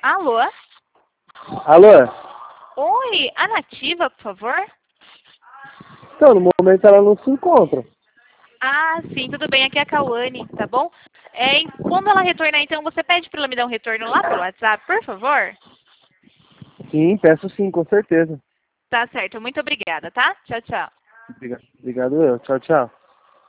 Alô? Alô? Oi, a Nativa, por favor? Então, no momento ela não se encontra. Ah, sim, tudo bem. Aqui é a Cauane, tá bom? Quando ela retornar, então, você pede para ela me dar um retorno lá pelo WhatsApp, por favor? Sim, peço sim, com certeza. Tá certo, muito obrigada, tá? Tchau, tchau. Obrigado eu. Tchau, tchau.